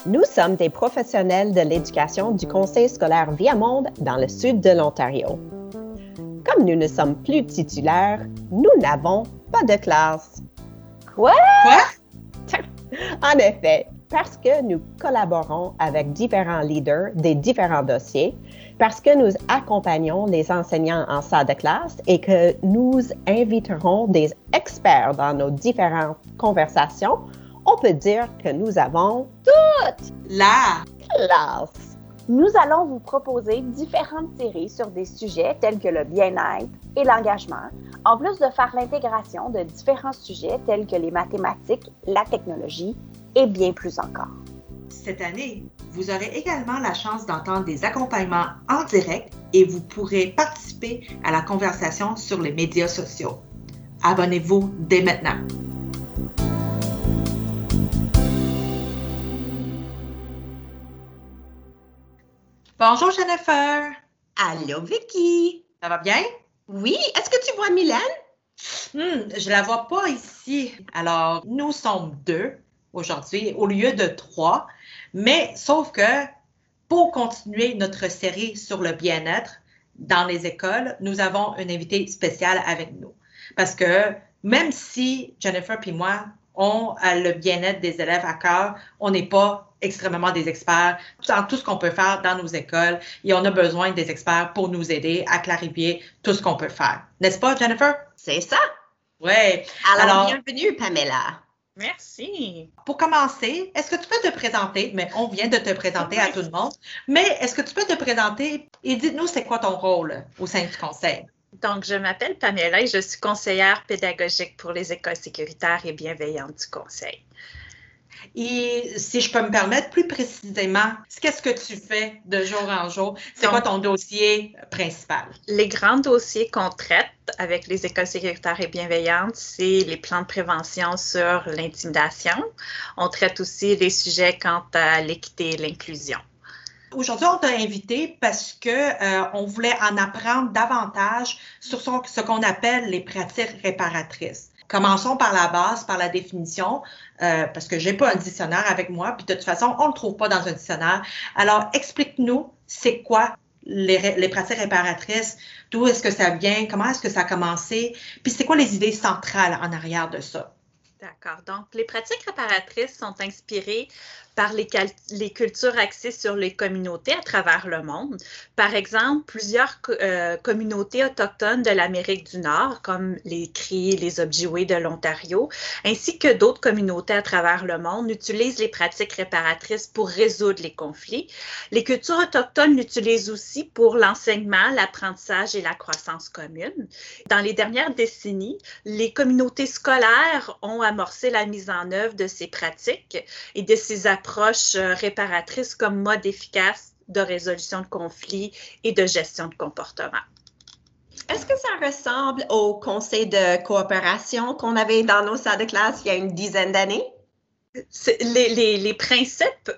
Nous sommes des professionnels de l'éducation du Conseil scolaire Viamonde dans le sud de l'Ontario. Comme nous ne sommes plus titulaires, nous n'avons pas de classe. Quoi? En effet, parce que nous collaborons avec différents leaders des différents dossiers, parce que nous accompagnons les enseignants en salle de classe et que nous inviterons des experts dans nos différentes conversations, on peut dire que nous avons toute la classe. Nous allons vous proposer différentes séries sur des sujets tels que le bien-être et l'engagement, en plus de faire l'intégration de différents sujets tels que les mathématiques, la technologie et bien plus encore. Cette année, vous aurez également la chance d'entendre des accompagnements en direct et vous pourrez participer à la conversation sur les médias sociaux. Abonnez-vous dès maintenant. Bonjour Jennifer. Allô Vicky. Ça va bien? Oui, est-ce que tu vois Mylène? Je la vois pas ici. Alors, nous sommes 2 aujourd'hui au lieu de 3, mais sauf que pour continuer notre série sur le bien-être dans les écoles, nous avons une invitée spéciale avec nous. Parce que même si Jennifer et moi ont le bien-être des élèves à cœur, on n'est pas extrêmement des experts dans tout ce qu'on peut faire dans nos écoles et on a besoin des experts pour nous aider à clarifier tout ce qu'on peut faire. N'est-ce pas, Jennifer? C'est ça. Oui. Alors, bienvenue, Pamela. Merci. Pour commencer, est-ce que tu peux te présenter, mais on vient de te présenter à tout le monde, mais est-ce que tu peux te présenter et dites-nous c'est quoi ton rôle au sein du conseil? Donc, je m'appelle Pamela et je suis conseillère pédagogique pour les écoles sécuritaires et bienveillantes du conseil. Et si je peux me permettre plus précisément, qu'est-ce que tu fais de jour en jour? C'est quoi ton dossier principal? Les grands dossiers qu'on traite avec les écoles sécuritaires et bienveillantes, c'est les plans de prévention sur l'intimidation. On traite aussi les sujets quant à l'équité et l'inclusion. Aujourd'hui, on t'a invité parce que on voulait en apprendre davantage sur ce qu'on appelle les pratiques réparatrices. Commençons par la base, par la définition, parce que j'ai pas un dictionnaire avec moi, puis de toute façon, on le trouve pas dans un dictionnaire. Alors, explique-nous, c'est quoi les pratiques réparatrices, d'où est-ce que ça vient, comment est-ce que ça a commencé, puis c'est quoi les idées centrales en arrière de ça? D'accord. Donc, les pratiques réparatrices sont inspirées par les cultures axées sur les communautés à travers le monde. Par exemple, plusieurs communautés autochtones de l'Amérique du Nord, comme les Cris, les Ojibwés de l'Ontario, ainsi que d'autres communautés à travers le monde, utilisent les pratiques réparatrices pour résoudre les conflits. Les cultures autochtones l'utilisent aussi pour l'enseignement, l'apprentissage et la croissance commune. Dans les dernières décennies, les communautés scolaires ont amorcé la mise en œuvre de ces pratiques et de ces approches réparatrices comme mode efficace de résolution de conflits et de gestion de comportement. Est-ce que ça ressemble au conseil de coopération qu'on avait dans nos salles de classe il y a une dizaine d'années? Les principes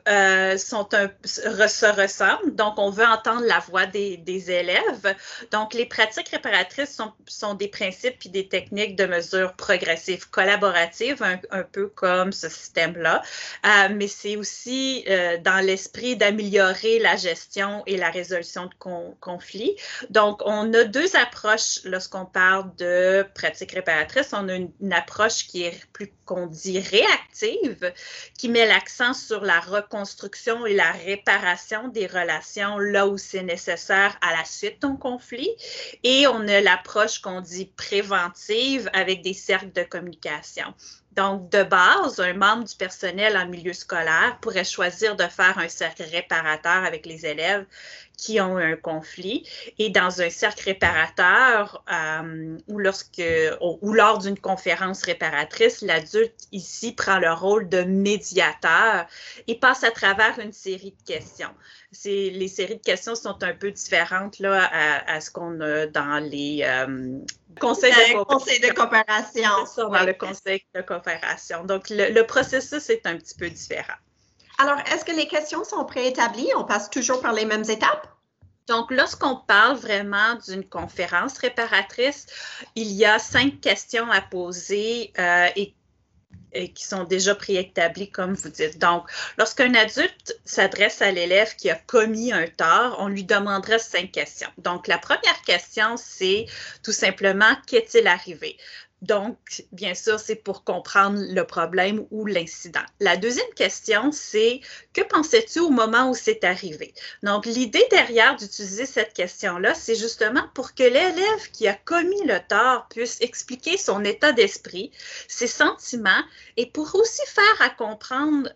se ressemblent, donc on veut entendre la voix des élèves. Donc, les pratiques réparatrices sont des principes et des techniques de mesure progressive collaborative, un peu comme ce système-là, mais c'est aussi dans l'esprit d'améliorer la gestion et la résolution de conflits. Donc, on a 2 approches lorsqu'on parle de pratiques réparatrices. On a une approche qui est plus qu'on dit réactive, qui met l'accent sur la reconstruction et la réparation des relations là où c'est nécessaire à la suite d'un conflit. Et on a l'approche qu'on dit préventive avec des cercles de communication. Donc, de base, un membre du personnel en milieu scolaire pourrait choisir de faire un cercle réparateur avec les élèves qui ont un conflit. Et dans un cercle réparateur ou lors d'une conférence réparatrice, l'adulte ici prend le rôle de médiateur et passe à travers une série de questions. Les séries de questions sont un peu différentes là, à ce qu'on a dans les conseils de coopération. C'est ça, dans le conseil de coopération. Donc, le processus est un petit peu différent. Alors, est-ce que les questions sont préétablies? On passe toujours par les mêmes étapes? Donc, lorsqu'on parle vraiment d'une conférence réparatrice, il y a 5 questions à poser et et qui sont déjà préétablis, comme vous dites. Donc, lorsqu'un adulte s'adresse à l'élève qui a commis un tort, on lui demandera 5 questions. Donc, la première question, c'est tout simplement « Qu'est-il arrivé? » Donc, bien sûr, c'est pour comprendre le problème ou l'incident. La deuxième question, c'est « Que pensais-tu au moment où c'est arrivé? » Donc, l'idée derrière d'utiliser cette question-là, c'est justement pour que l'élève qui a commis le tort puisse expliquer son état d'esprit, ses sentiments, et pour aussi faire comprendre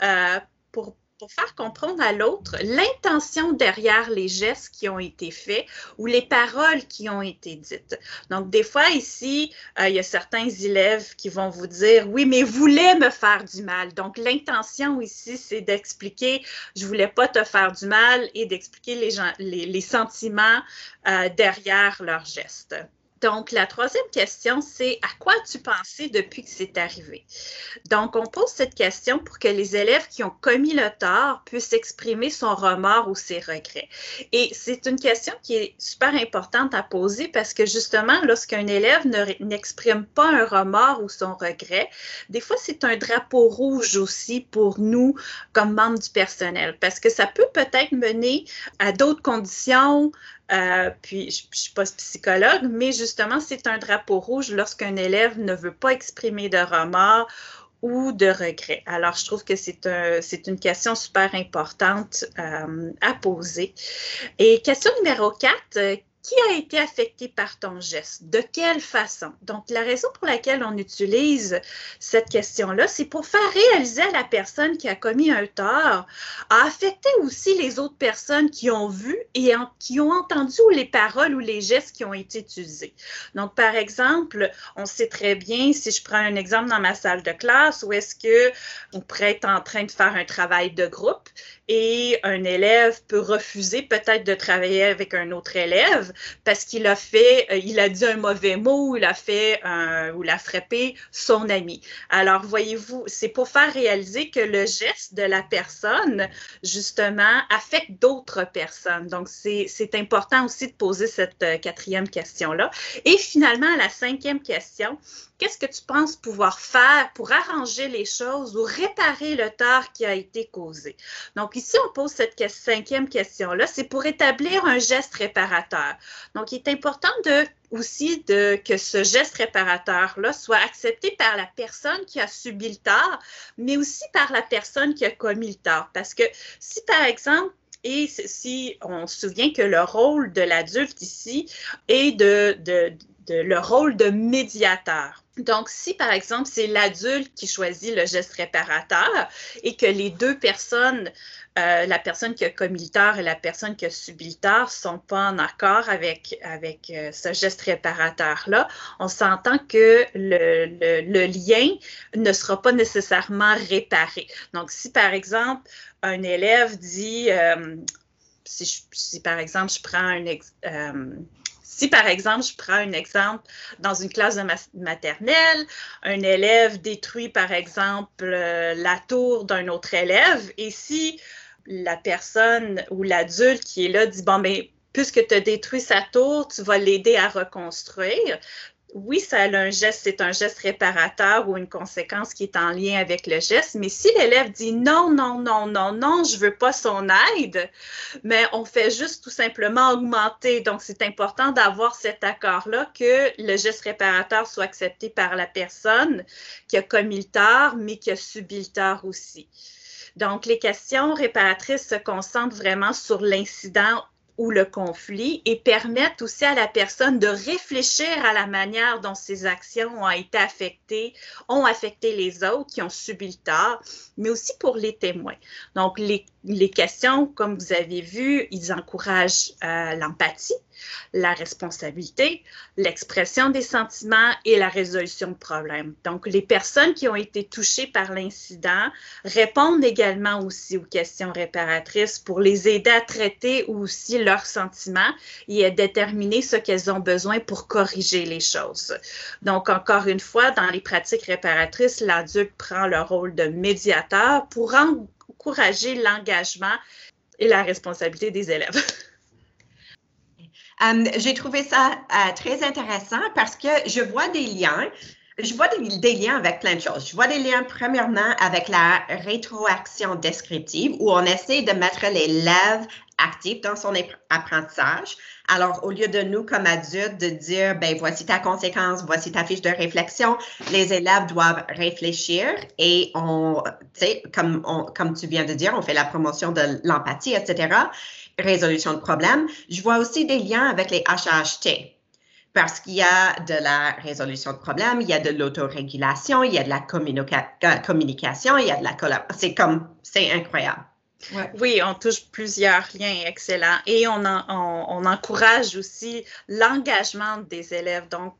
pour faire comprendre à l'autre l'intention derrière les gestes qui ont été faits ou les paroles qui ont été dites. Donc, des fois, ici, il y a certains élèves qui vont vous dire « Oui, mais voulait me faire du mal. » Donc, l'intention ici, c'est d'expliquer « Je voulais pas te faire du mal » et d'expliquer les sentiments derrière leurs gestes. Donc, la troisième question, c'est « À quoi as-tu pensé depuis que c'est arrivé? » Donc, on pose cette question pour que les élèves qui ont commis le tort puissent exprimer son remords ou ses regrets. Et c'est une question qui est super importante à poser parce que justement, lorsqu'un élève n'exprime pas un remords ou son regret, des fois, c'est un drapeau rouge aussi pour nous comme membres du personnel parce que ça peut peut-être mener à d'autres conditions. Puis, je ne suis pas psychologue, mais justement, c'est un drapeau rouge lorsqu'un élève ne veut pas exprimer de remords ou de regret. Alors, je trouve que c'est une question super importante à poser. Et question numéro 4, qui a été affecté par ton geste? De quelle façon? Donc, la raison pour laquelle on utilise cette question-là, c'est pour faire réaliser à la personne qui a commis un tort, a affecté aussi les autres personnes qui ont vu et qui ont entendu les paroles ou les gestes qui ont été utilisés. Donc, par exemple, on sait très bien, si je prends un exemple dans ma salle de classe, où est-ce qu'on pourrait être en train de faire un travail de groupe et un élève peut refuser peut-être de travailler avec un autre élève parce qu'il a dit un mauvais mot ou il a frappé son ami. Alors, voyez-vous, c'est pour faire réaliser que le geste de la personne, justement, affecte d'autres personnes. Donc, c'est important aussi de poser cette 4e question-là. Et finalement, la 5e question, qu'est-ce que tu penses pouvoir faire pour arranger les choses ou réparer le tort qui a été causé? Donc, ici, on pose cette 5e question-là, c'est pour établir un geste réparateur. Donc, il est important aussi que ce geste réparateur-là soit accepté par la personne qui a subi le tort, mais aussi par la personne qui a commis le tort. Parce que si, par exemple, et si on se souvient que le rôle de l'adulte ici est le rôle de médiateur. Donc, si, par exemple, c'est l'adulte qui choisit le geste réparateur et que les deux personnes, la personne qui a commis le tort et la personne qui a subi le tort, ne sont pas en accord avec ce geste réparateur-là, on s'entend que le lien ne sera pas nécessairement réparé. Donc, si, par exemple, un élève dit, si par exemple, je prends un exemple dans une classe de maternelle, un élève détruit, par exemple, la tour d'un autre élève, et si la personne ou l'adulte qui est là dit « Bon, bien, puisque tu as détruit sa tour, tu vas l'aider à reconstruire », oui, c'est un geste réparateur ou une conséquence qui est en lien avec le geste, mais si l'élève dit non, je veux pas son aide, mais on fait juste tout simplement augmenter. Donc, c'est important d'avoir cet accord-là que le geste réparateur soit accepté par la personne qui a commis le tort, mais qui a subi le tort aussi. Donc, les questions réparatrices se concentrent vraiment sur l'incident ou le conflit et permettent aussi à la personne de réfléchir à la manière dont ses actions ont affecté les autres qui ont subi le tort, mais aussi pour les témoins. Donc, les questions, comme vous avez vu, ils encouragent l'empathie, la responsabilité, l'expression des sentiments et la résolution de problèmes. Donc, les personnes qui ont été touchées par l'incident répondent également aussi aux questions réparatrices pour les aider à traiter aussi leurs sentiments et à déterminer ce qu'elles ont besoin pour corriger les choses. Donc, encore une fois, dans les pratiques réparatrices, l'adulte prend le rôle de médiateur pour encourager l'engagement et la responsabilité des élèves. J'ai trouvé ça très intéressant parce que je vois des liens Je vois des liens avec plein de choses. Je vois des liens, premièrement, avec la rétroaction descriptive, où on essaie de mettre l'élève actif dans son apprentissage. Alors, au lieu de nous, comme adultes, de dire, ben voici ta conséquence, voici ta fiche de réflexion, les élèves doivent réfléchir et tu sais, comme tu viens de dire, on fait la promotion de l'empathie, etc., résolution de problèmes. Je vois aussi des liens avec les HAHT. Parce qu'il y a de la résolution de problèmes, il y a de l'autorégulation, il y a de la communication, il y a de la collaboration. C'est incroyable. Ouais. Oui, on touche plusieurs liens excellents et on encourage aussi l'engagement des élèves. Donc,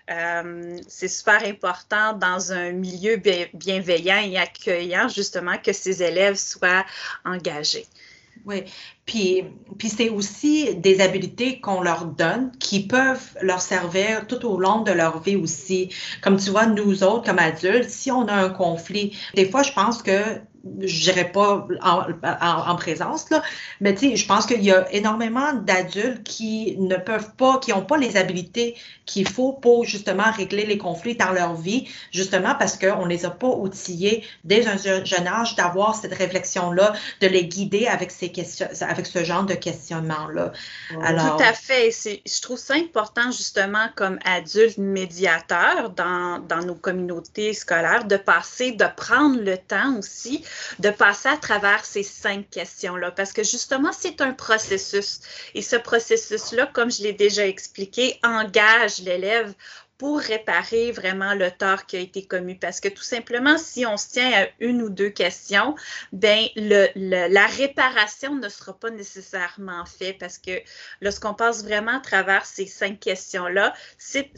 c'est super important dans un milieu bienveillant et accueillant, justement, que ces élèves soient engagés. Oui, puis c'est aussi des habiletés qu'on leur donne qui peuvent leur servir tout au long de leur vie aussi. Comme tu vois, nous autres, comme adultes, si on a un conflit, des fois, je pense que je dirais pas en présence, là, mais tu sais, je pense qu'il y a énormément d'adultes qui ne peuvent pas, qui n'ont pas les habiletés qu'il faut pour justement régler les conflits dans leur vie, justement parce qu'on ne les a pas outillés dès un jeune âge d'avoir cette réflexion-là, de les guider avec ces questions, avec ce genre de questionnement-là. Alors, tout à fait. Je trouve ça important, justement, comme adulte médiateur dans nos communautés scolaires, de prendre le temps aussi de passer à travers ces 5 questions-là, parce que justement, c'est un processus. Et ce processus-là, comme je l'ai déjà expliqué, engage l'élève pour réparer vraiment le tort qui a été commis. Parce que tout simplement, si on se tient à 1 ou 2 questions, ben la réparation ne sera pas nécessairement faite parce que lorsqu'on passe vraiment à travers ces 5 questions-là, c'est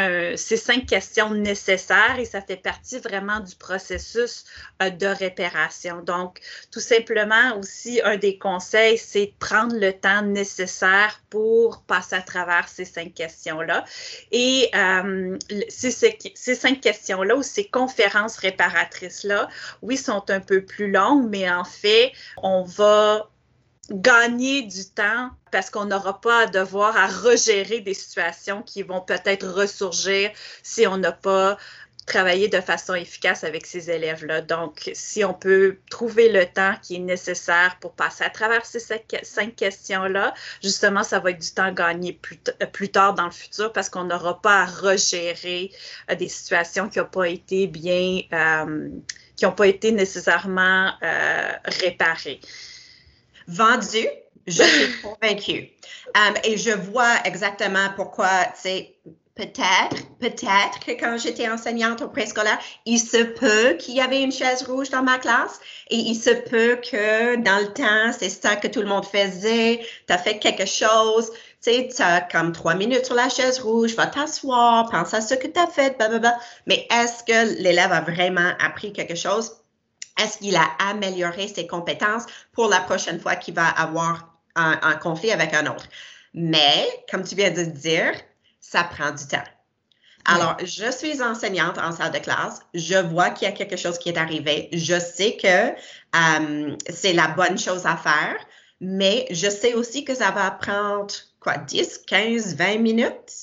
5 questions nécessaires et ça fait partie vraiment du processus de réparation. Donc, tout simplement aussi, un des conseils, c'est de prendre le temps nécessaire pour passer à travers ces 5 questions-là. Et ces 5 questions-là ou ces conférences réparatrices-là, oui, sont un peu plus longues, mais en fait, on va gagner du temps parce qu'on n'aura pas à devoir à regérer des situations qui vont peut-être ressurgir si on n'a pas travaillé de façon efficace avec ces élèves-là. Donc, si on peut trouver le temps qui est nécessaire pour passer à travers ces 5 questions-là, justement, ça va être du temps gagné plus tard dans le futur parce qu'on n'aura pas à regérer des situations qui n'ont pas été qui n'ont pas été nécessairement réparées. Vendu, je suis convaincue. Et je vois exactement pourquoi, tu sais, peut-être que quand j'étais enseignante au préscolaire, il se peut qu'il y avait une chaise rouge dans ma classe et il se peut que dans le temps, c'est ça que tout le monde faisait, tu as fait quelque chose, tu sais, tu as comme 3 minutes sur la chaise rouge, va t'asseoir, pense à ce que tu as fait, blablabla. Mais est-ce que l'élève a vraiment appris quelque chose? Est-ce qu'il a amélioré ses compétences pour la prochaine fois qu'il va avoir un conflit avec un autre? Mais, comme tu viens de dire, ça prend du temps. Alors, je suis enseignante en salle de classe. Je vois qu'il y a quelque chose qui est arrivé. Je sais que c'est la bonne chose à faire, mais je sais aussi que ça va prendre, 10, 15, 20 minutes?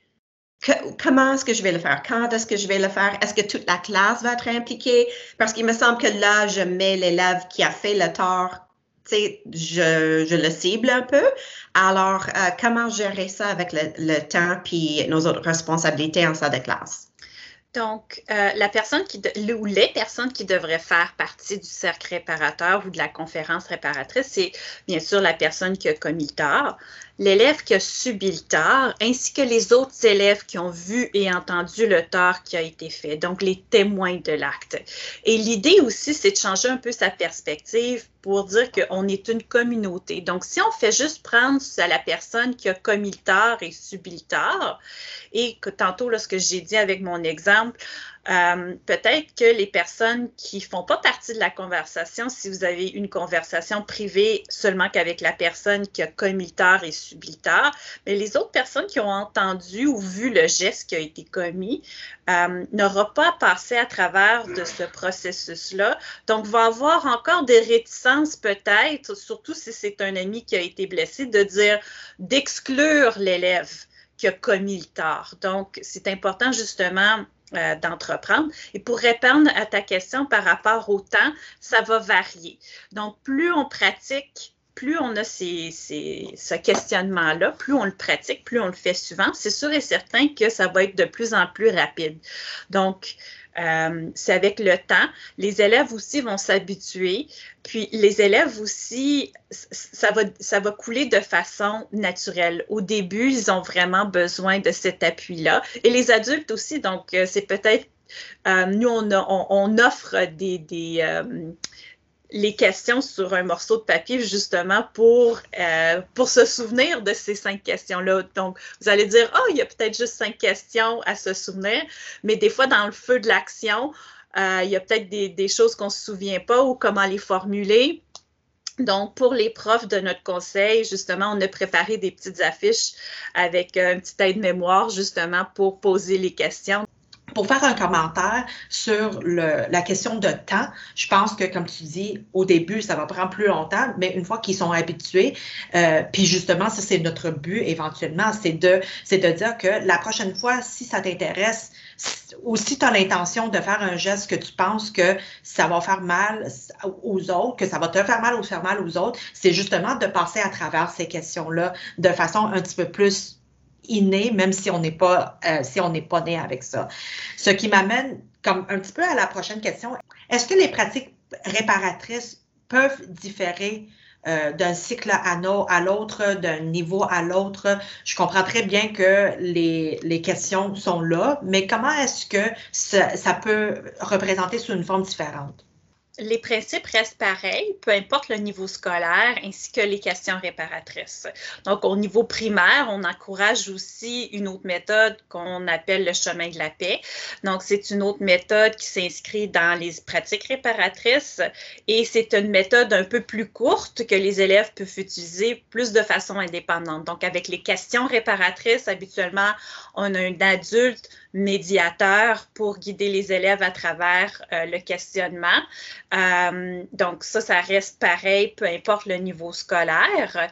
Comment est-ce que je vais le faire? Quand est-ce que je vais le faire? Est-ce que toute la classe va être impliquée? Parce qu'il me semble que là, je mets l'élève qui a fait le tort, tu sais, je le cible un peu. Alors, comment gérer ça avec le temps puis nos autres responsabilités en salle de classe? Donc, la personne ou les personnes qui devraient faire partie du cercle réparateur ou de la conférence réparatrice, c'est bien sûr la personne qui a commis le tort, l'élève qui a subi le tort, ainsi que les autres élèves qui ont vu et entendu le tort qui a été fait, donc les témoins de l'acte. Et l'idée aussi, c'est de changer un peu sa perspective pour dire qu'on est une communauté. Donc, si on fait juste prendre à la personne qui a commis le tort et subi le tort, et que tantôt, là, ce que j'ai dit avec mon exemple, peut-être que les personnes qui ne font pas partie de la conversation, si vous avez une conversation privée seulement qu'avec la personne qui a commis le tort et subi le tort, mais les autres personnes qui ont entendu ou vu le geste qui a été commis n'auront pas passé à travers de ce processus-là. Donc, va avoir encore des réticences peut-être, surtout si c'est un ami qui a été blessé, d'exclure l'élève qui a commis le tort. Donc, c'est important justement d'entreprendre. Et pour répondre à ta question par rapport au temps, ça va varier. Donc, plus on pratique, plus on a ce questionnement-là, plus on le pratique, plus on le fait souvent, c'est sûr et certain que ça va être de plus en plus rapide. Donc, c'est avec le temps. Les élèves aussi vont s'habituer. Puis, les élèves aussi, ça va couler de façon naturelle. Au début, ils ont vraiment besoin de cet appui-là. Et les adultes aussi. Donc, c'est peut-être, nous, on offre les questions sur un morceau de papier justement pour se souvenir de ces 5 questions-là. Donc, vous allez dire, oh, il y a peut-être juste 5 questions à se souvenir, mais des fois, dans le feu de l'action, il y a peut-être des choses qu'on ne se souvient pas ou comment les formuler. Donc, pour les profs de notre conseil, justement, on a préparé des petites affiches avec un petit aide-mémoire, justement, pour poser les questions. Pour faire un commentaire sur la question de temps, je pense que, comme tu dis, au début, ça va prendre plus longtemps, mais une fois qu'ils sont habitués, puis justement, ça, c'est notre but éventuellement, c'est de dire que la prochaine fois, si ça t'intéresse, ou si tu as l'intention de faire un geste que tu penses que ça va faire mal aux autres, que ça va te faire mal ou faire mal aux autres, c'est justement de passer à travers ces questions-là de façon un petit peu plus inné, même si on n'est pas né avec ça. Ce qui m'amène comme un petit peu à la prochaine question. Est-ce que les pratiques réparatrices peuvent différer d'un cycle à l'autre, d'un niveau à l'autre? Je comprends très bien que les questions sont là, mais comment est-ce que ça peut représenter sous une forme différente? Les principes restent pareils, peu importe le niveau scolaire, ainsi que les questions réparatrices. Donc, au niveau primaire, on encourage aussi une autre méthode qu'on appelle le chemin de la paix. Donc, c'est une autre méthode qui s'inscrit dans les pratiques réparatrices et c'est une méthode un peu plus courte que les élèves peuvent utiliser plus de façon indépendante. Donc, avec les questions réparatrices, habituellement, on a un adulte médiateur pour guider les élèves à travers le questionnement. Donc, ça reste pareil, peu importe le niveau scolaire.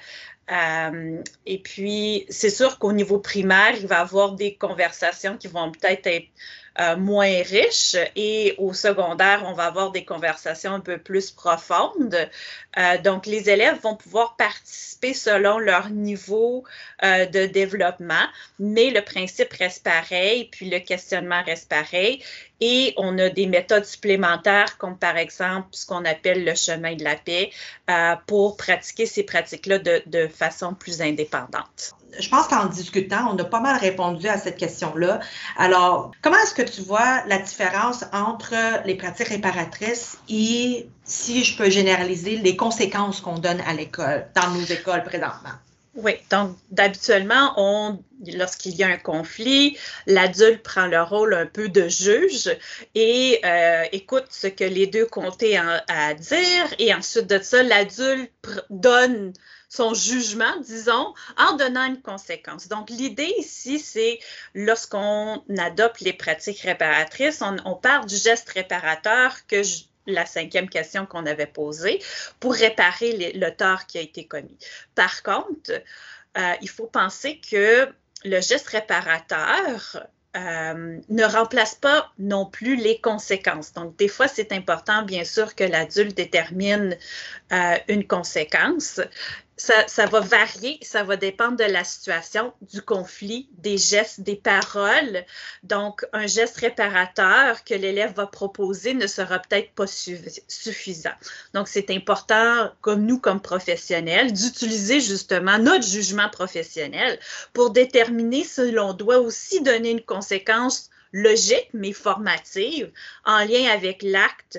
Et puis, c'est sûr qu'au niveau primaire, il va y avoir des conversations qui vont peut-être être moins riches et au secondaire, on va avoir des conversations un peu plus profondes. Donc, les élèves vont pouvoir participer selon leur niveau de développement, mais le principe reste pareil, puis le questionnement reste pareil. Et on a des méthodes supplémentaires, comme par exemple ce qu'on appelle le chemin de la paix, pour pratiquer ces pratiques-là de façon plus indépendante. Je pense qu'en discutant, on a pas mal répondu à cette question-là. Alors, comment est-ce que tu vois la différence entre les pratiques réparatrices et, si je peux généraliser, les conséquences qu'on donne à l'école, dans nos écoles présentement? Oui, donc d'habituellement, lorsqu'il y a un conflit, l'adulte prend le rôle un peu de juge et écoute ce que les deux côtés ont à dire et ensuite de ça, l'adulte donne son jugement, disons, en donnant une conséquence. Donc, l'idée ici, c'est lorsqu'on adopte les pratiques réparatrices, on part du geste réparateur que la 5e question qu'on avait posée pour réparer le tort qui a été commis. Par contre, il faut penser que le geste réparateur ne remplace pas non plus les conséquences. Donc, des fois, c'est important, bien sûr, que l'adulte détermine une conséquence. Ça va varier, ça va dépendre de la situation, du conflit, des gestes, des paroles. Donc, un geste réparateur que l'élève va proposer ne sera peut-être pas suffisant. Donc, c'est important, comme nous, comme professionnels, d'utiliser justement notre jugement professionnel pour déterminer si l'on doit aussi donner une conséquence logique, mais formative, en lien avec l'acte,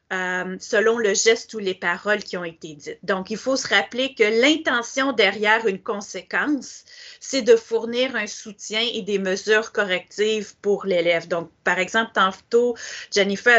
selon le geste ou les paroles qui ont été dites. Donc, il faut se rappeler que l'intention derrière une conséquence, c'est de fournir un soutien et des mesures correctives pour l'élève. Donc, par exemple, tantôt, Jennifer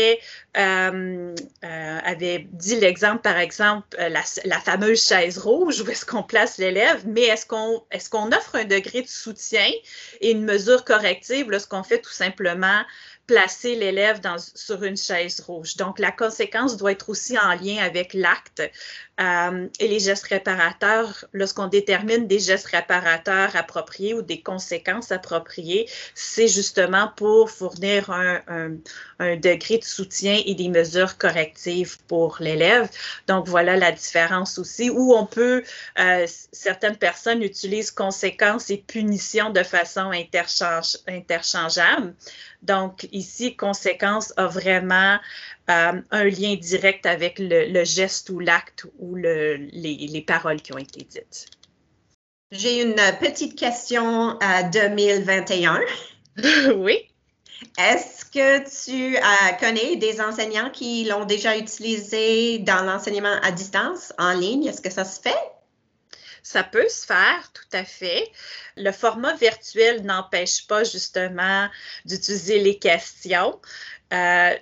avait dit l'exemple, par exemple, la fameuse chaise rouge, où est-ce qu'on place l'élève, mais est-ce qu'on offre un degré de soutien et une mesure corrective lorsqu'on fait tout simplement placer l'élève sur une chaise rouge. Donc, la conséquence doit être aussi en lien avec l'acte et les gestes réparateurs. Lorsqu'on détermine des gestes réparateurs appropriés ou des conséquences appropriées, c'est justement pour fournir un degré de soutien et des mesures correctives pour l'élève. Donc, voilà la différence aussi, où on peut, certaines personnes utilisent conséquences et punitions de façon interchangeable. Donc, ici, conséquence a vraiment un lien direct avec le geste ou l'acte ou les paroles qui ont été dites. J'ai une petite question à 2021. Oui. Est-ce que tu connais des enseignants qui l'ont déjà utilisé dans l'enseignement à distance, en ligne? Est-ce que ça se fait? Ça peut se faire, tout à fait. Le format virtuel n'empêche pas justement d'utiliser les questions. La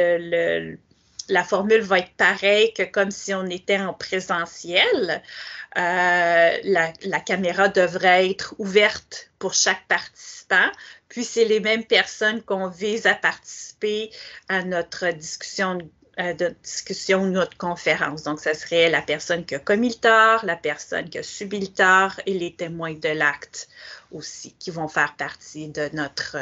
formule va être pareille que comme si on était en présentiel. La caméra devrait être ouverte pour chaque participant. Puis, c'est les mêmes personnes qu'on vise à participer à notre discussion ou notre conférence. Donc, ça serait la personne qui a commis le tort, la personne qui a subi le tort et les témoins de l'acte aussi, qui vont faire partie de notre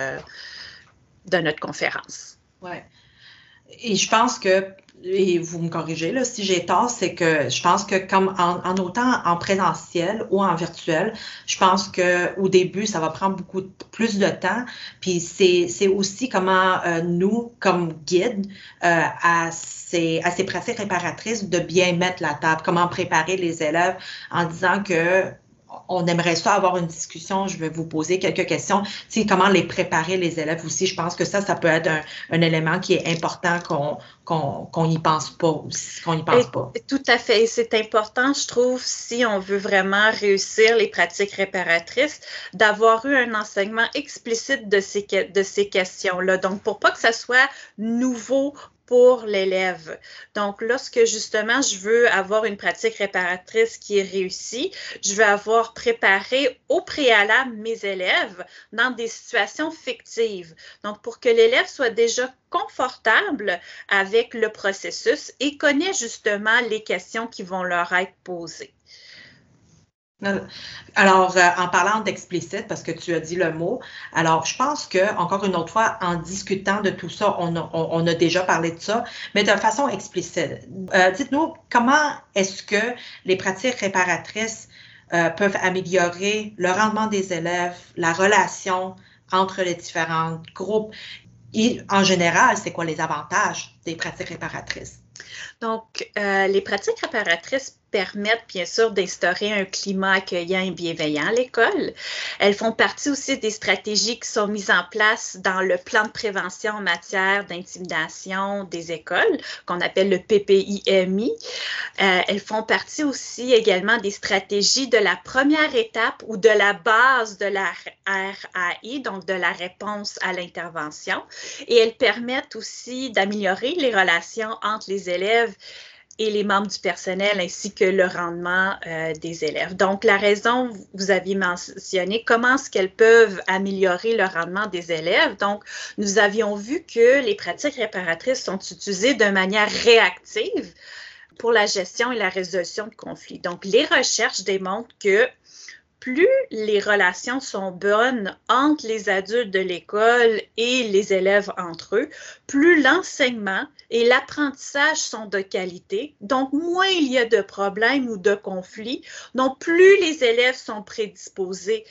conférence. Oui. Et je pense que, et vous me corrigez là, si j'ai tort, c'est que je pense que comme en autant en présentiel ou en virtuel, je pense qu'au début, ça va prendre beaucoup plus de temps. Puis c'est aussi comment nous, comme guides, à ces pratiques réparatrices, de bien mettre la table, comment préparer les élèves en disant que on aimerait ça avoir une discussion. Je vais vous poser quelques questions. Tu sais, comment les préparer, les élèves aussi. Je pense que ça peut être un élément qui est important qu'on n'y pense pas aussi, qu'on n'y pense pas. Tout à fait. C'est important, je trouve, si on veut vraiment réussir les pratiques réparatrices, d'avoir eu un enseignement explicite de ces questions-là. Donc, pour pas que ça soit nouveau pour l'élève. Donc, lorsque justement je veux avoir une pratique réparatrice qui est réussie, je vais avoir préparé au préalable mes élèves dans des situations fictives. Donc, pour que l'élève soit déjà confortable avec le processus et connaît justement les questions qui vont leur être posées. Alors, en parlant d'explicite, parce que tu as dit le mot, alors je pense que, encore une autre fois, en discutant de tout ça, on a déjà parlé de ça, mais de façon explicite. Dites-nous, comment est-ce que les pratiques réparatrices peuvent améliorer le rendement des élèves, la relation entre les différents groupes et, en général, c'est quoi les avantages des pratiques réparatrices? Donc, les pratiques réparatrices permettent bien sûr d'instaurer un climat accueillant et bienveillant à l'école. Elles font partie aussi des stratégies qui sont mises en place dans le plan de prévention en matière d'intimidation des écoles, qu'on appelle le PPIMI. Elles font partie aussi également des stratégies de la première étape ou de la base de la RAI, donc de la réponse à l'intervention. Et elles permettent aussi d'améliorer les relations entre les élèves et les membres du personnel ainsi que le rendement des élèves. Donc, la raison, vous aviez mentionné comment est-ce qu'elles peuvent améliorer le rendement des élèves. Donc, nous avions vu que les pratiques réparatrices sont utilisées de manière réactive pour la gestion et la résolution de conflits. Donc, les recherches démontrent que plus les relations sont bonnes entre les adultes de l'école et les élèves entre eux, plus l'enseignement et l'apprentissage sont de qualité, donc moins il y a de problèmes ou de conflits, donc plus les élèves sont prédisposés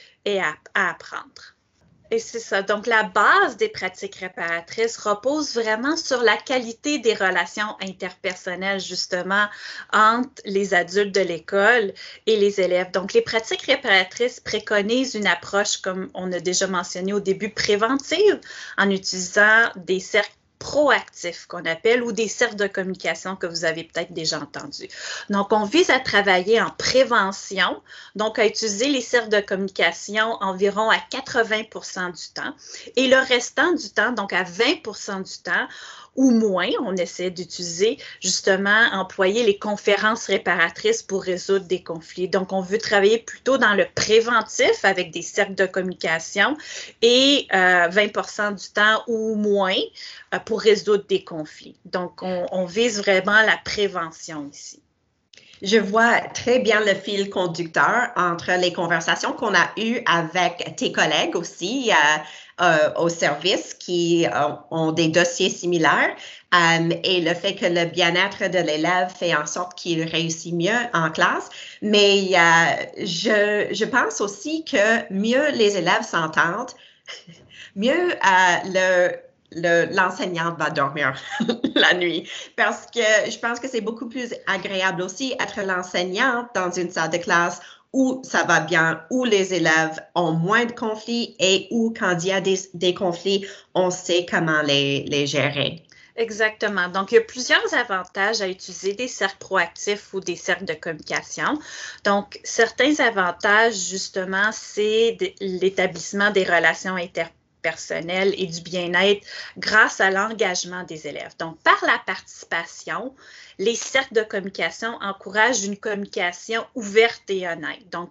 à apprendre. Et c'est ça. Donc, la base des pratiques réparatrices repose vraiment sur la qualité des relations interpersonnelles, justement, entre les adultes de l'école et les élèves. Donc, les pratiques réparatrices préconisent une approche, comme on a déjà mentionné au début, préventive, en utilisant des cercles proactifs qu'on appelle ou des cercles de communication que vous avez peut-être déjà entendus. Donc, on vise à travailler en prévention, donc à utiliser les cercles de communication environ à 80% du temps et le restant du temps, donc à 20% du temps, ou moins. On essaie d'utiliser, justement, employer les conférences réparatrices pour résoudre des conflits. Donc, on veut travailler plutôt dans le préventif avec des cercles de communication et 20% du temps ou moins pour résoudre des conflits. Donc, on vise vraiment la prévention ici. Je vois très bien le fil conducteur entre les conversations qu'on a eues avec tes collègues aussi au service qui ont des dossiers similaires et le fait que le bien-être de l'élève fait en sorte qu'il réussit mieux en classe. Mais je pense aussi que mieux les élèves s'entendent, mieux l'enseignante va dormir la nuit parce que je pense que c'est beaucoup plus agréable aussi être l'enseignante dans une salle de classe où ça va bien, où les élèves ont moins de conflits et où quand il y a des conflits, on sait comment les gérer. Exactement. Donc, il y a plusieurs avantages à utiliser des cercles proactifs ou des cercles de communication. Donc, certains avantages, justement, c'est l'établissement des relations interpersonnelles et du bien-être grâce à l'engagement des élèves. Donc, par la participation, les cercles de communication encouragent une communication ouverte et honnête. Donc,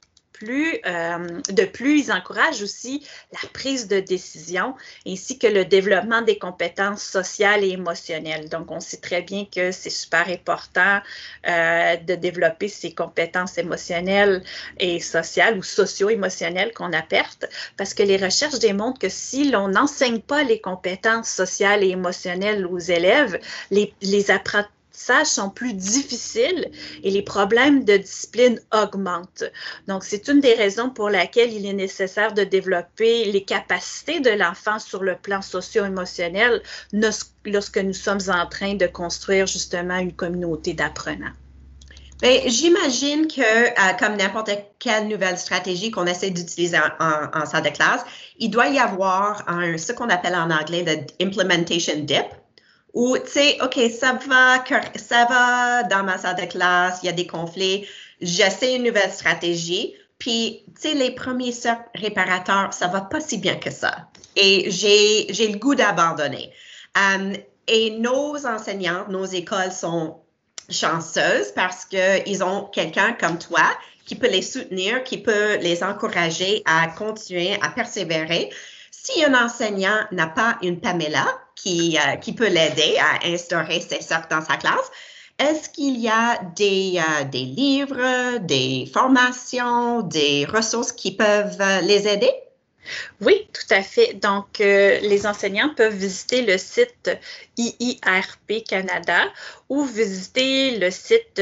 de plus, ils encouragent aussi la prise de décision ainsi que le développement des compétences sociales et émotionnelles. Donc, on sait très bien que c'est super important de développer ces compétences émotionnelles et sociales ou socio-émotionnelles qu'on appelle, parce que les recherches démontrent que si l'on n'enseigne pas les compétences sociales et émotionnelles aux élèves, les apprentissages sont plus difficiles et les problèmes de discipline augmentent. Donc, c'est une des raisons pour laquelle il est nécessaire de développer les capacités de l'enfant sur le plan socio-émotionnel lorsque nous sommes en train de construire justement une communauté d'apprenants. Bien, j'imagine que, comme n'importe quelle nouvelle stratégie qu'on essaie d'utiliser en salle de classe, il doit y avoir ce qu'on appelle en anglais le implementation dip. Ou, tu sais, OK, ça va dans ma salle de classe, il y a des conflits, j'essaie une nouvelle stratégie, puis, tu sais, les premiers cercles réparateurs, ça va pas si bien que ça. Et j'ai le goût d'abandonner. Et nos enseignantes, nos écoles sont chanceuses parce qu'ils ont quelqu'un comme toi qui peut les soutenir, qui peut les encourager à continuer, à persévérer. Si un enseignant n'a pas une Pamela qui peut l'aider à instaurer ces cercles dans sa classe, est-ce qu'il y a des livres, des formations, des ressources qui peuvent les aider? Oui, tout à fait. Donc, les enseignants peuvent visiter le site IIRP Canada ou visiter le site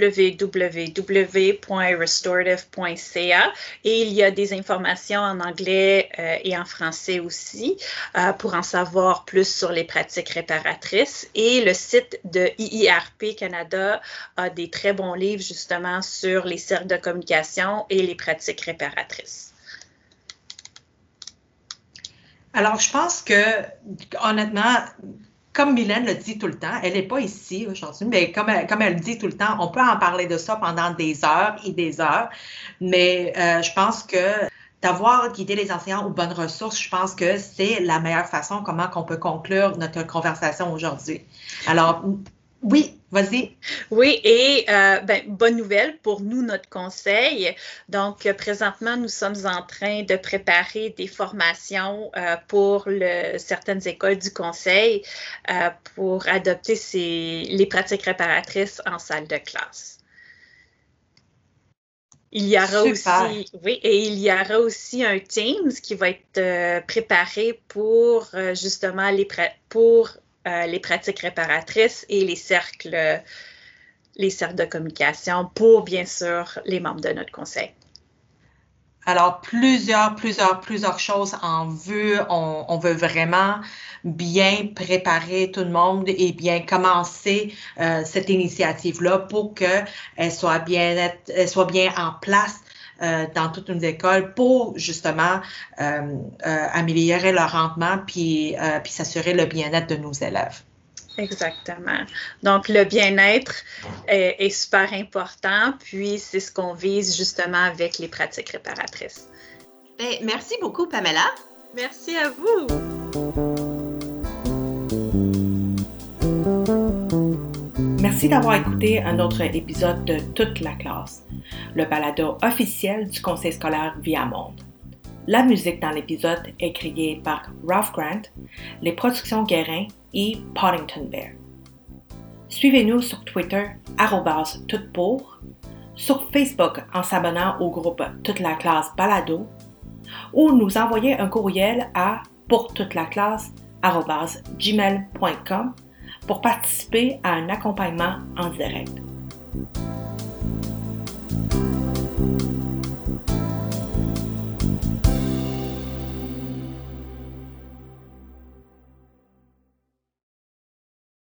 www.restorative.ca et il y a des informations en anglais et en français aussi pour en savoir plus sur les pratiques réparatrices. Et le site de IIRP Canada a des très bons livres justement sur les cercles de communication et les pratiques réparatrices. Alors, je pense que, honnêtement, comme Mylène le dit tout le temps, elle n'est pas ici aujourd'hui, mais comme elle le dit tout le temps, on peut en parler de ça pendant des heures et des heures, mais je pense que d'avoir guidé les enseignants aux bonnes ressources, je pense que c'est la meilleure façon comment on peut conclure notre conversation aujourd'hui. Alors, oui, vas-y. Oui, et bonne nouvelle pour nous, notre conseil. Donc, présentement, nous sommes en train de préparer des formations pour certaines écoles du conseil pour adopter les pratiques réparatrices en salle de classe. Il y aura aussi, oui, et il y aura aussi un Teams qui va être préparé pour justement les pratiques réparatrices et les cercles de communication pour, bien sûr, les membres de notre conseil. Alors, plusieurs choses en vue. On veut vraiment bien préparer tout le monde et bien commencer cette initiative-là pour qu'elle soit bien en place dans toutes nos écoles pour justement améliorer leur rendement puis s'assurer le bien-être de nos élèves. Exactement. Donc, le bien-être est super important, puis c'est ce qu'on vise justement avec les pratiques réparatrices. Bien, merci beaucoup, Pamela. Merci à vous. Merci d'avoir écouté un autre épisode de Toute la classe, le balado officiel du Conseil scolaire Viamonde. La musique dans l'épisode est créée par Ralph Grant, les productions Guérin et Poddington Bear. Suivez-nous sur Twitter @toutpour, sur Facebook en s'abonnant au groupe Toute la classe balado ou nous envoyer un courriel à pourtoutelaclasse@gmail.com pour participer à un accompagnement en direct.